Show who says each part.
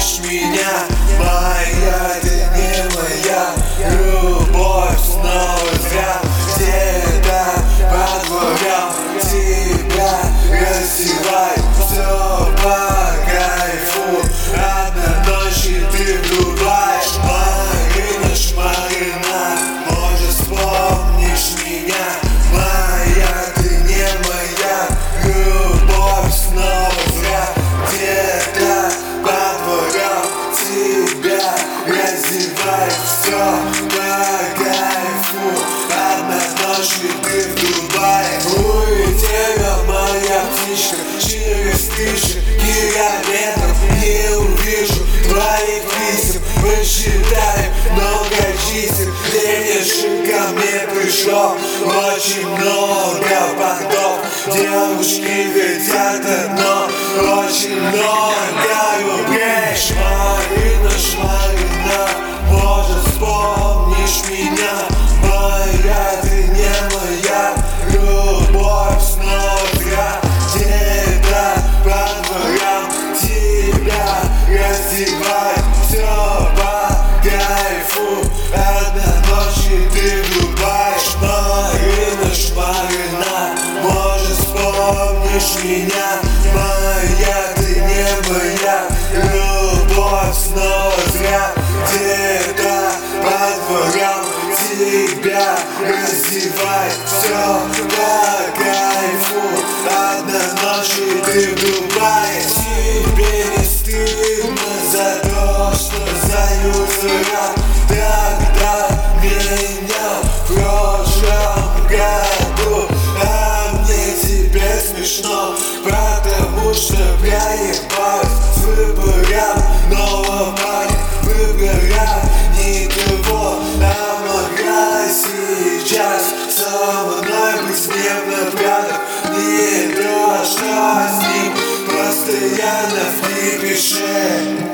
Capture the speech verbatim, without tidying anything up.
Speaker 1: помнишь меня? Моя, ты не моя любовь снова зря. Где-то по дворам тебя раздевай. Все по кайфу, одна ночь и ты врубаешь. Марина, шмарина, может вспомнишь меня? Моя, ты не моя любовь снова зря. Где-то по дворам тебя раздевай. Все по кайфу, одна ночь и ты врубаешь. Улетела моя птичка через тысячи километров. Не увижу твоих писем, посчитаю много чисел. Денежек ко мне пришло очень много понтов. Девушки хотят одно, очень много рублей. Шмарина, шмарина, может вспомнишь меня? Моя, ты не моя любовь снова зря. Где-то по дворам тебя раздевай. Все по кайфу, одна ночь и ты врубаешь. Марина, шмарина, может вспомнишь меня? Моя, ты не моя любовь снова зря. Где-то по дворам тебя раздевай. Все по кайфу, одна ночь и ты врубаешь. Тебе не стыдно за то, что зовут я? Тогда меня в прошлом году, а мне теперь смешно, потому что проебалась с выбором нового парня. Выбора никого, а могла сейчас со мной быть неправда. Не то, что с ним постоянно в кипише.